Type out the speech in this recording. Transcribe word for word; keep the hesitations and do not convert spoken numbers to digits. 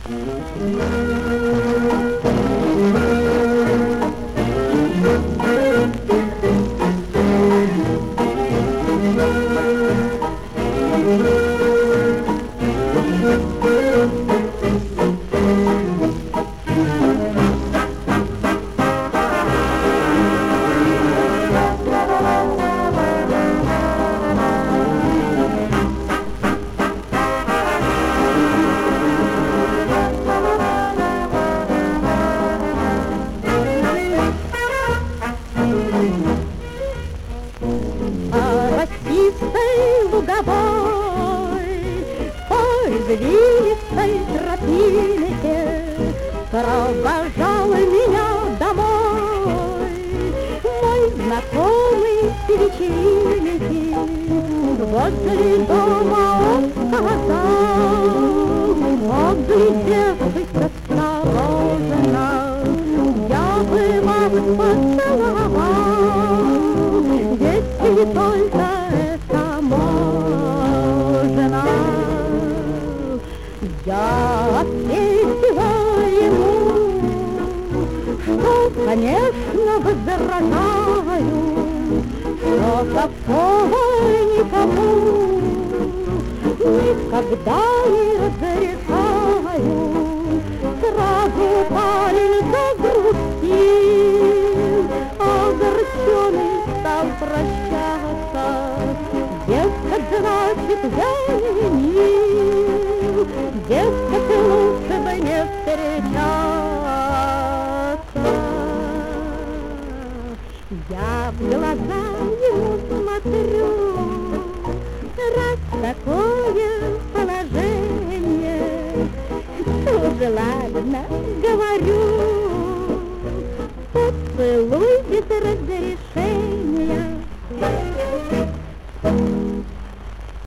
извилистой тропинке провожал меня домой мой знакомый с вечеринки. Возле дома он сказал, оглядевшись осторожно, я бы вас поцеловал, если только это можно. Я ответила ему, что, конечно, возражаю, что такого никому никогда не разрешаю. Сразу парень загрустил, огорченный стал прощаться. Дескать, значит, я не винил, дескать, лучше бы не встречаться. Я в глаза ему смотрю, раз такое положение, тоже ладно, говорю, поцелуй без разрешения.